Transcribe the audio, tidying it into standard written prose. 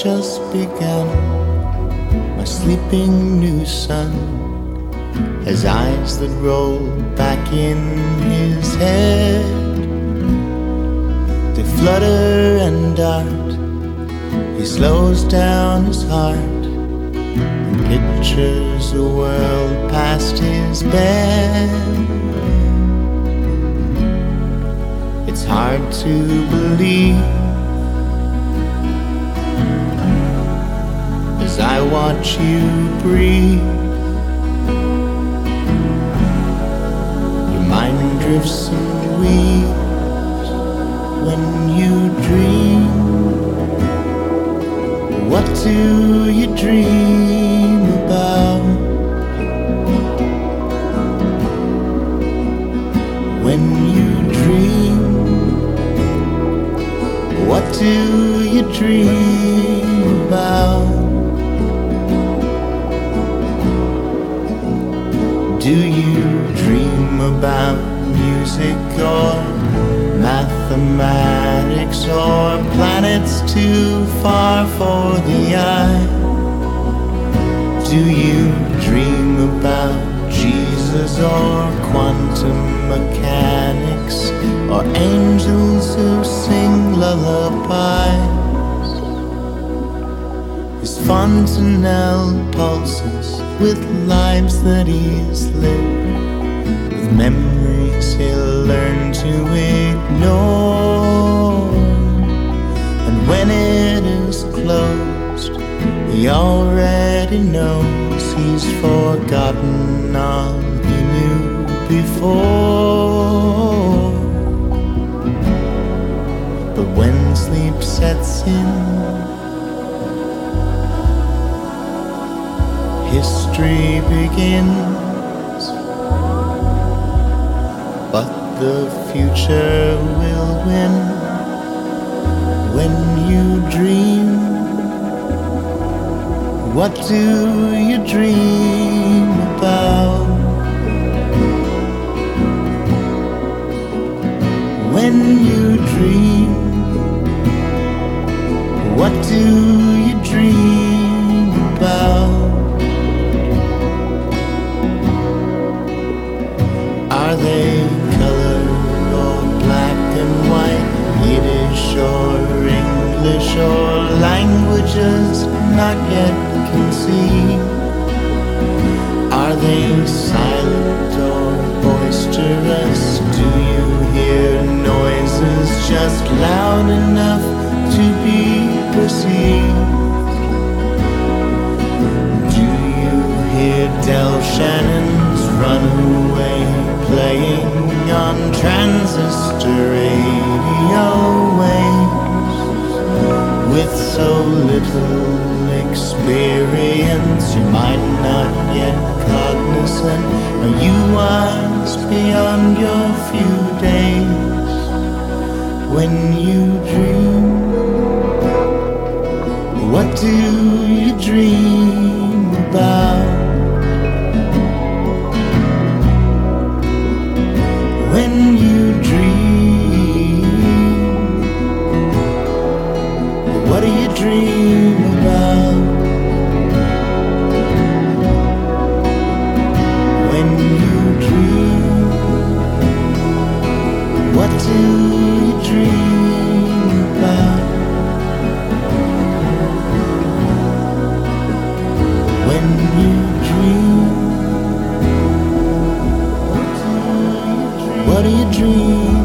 just begun. My sleeping new son has eyes that roll back in his head. They flutter and dart. He slows down his heart and pictures a world past his bed. It's hard to believe as I watch you breathe. Your mind drifts and weaves when you dream. What do you dream about? When you dream, what do you dream about? Do you dream about music or mathematics or planets too far for the eye? Do you dream about Jesus or quantum mechanics or angels who sing lullabies? His fontanelle pulses with lives that he's lived, with memories he'll learn to ignore. And when it is closed, he already knows he's forgotten all he knew before. But when sleep sets in, history begins. But the future will win when you dream. What do you dream about? When you dream, what do you dream about? Are they color or black and white, Yiddish or English or languages not yet conceived? Are they silent or boisterous? Do you hear noises just loud enough to be perceived? Do you hear Del Shannon's Runaway playing on transistor radio waves? With so little experience, you might not yet cognizant. Are you wise beyond your few days? When you dream, what do you dream about? When you dream, what do you dream about? When you dream, what do you dream about? When you dream, what do you dream?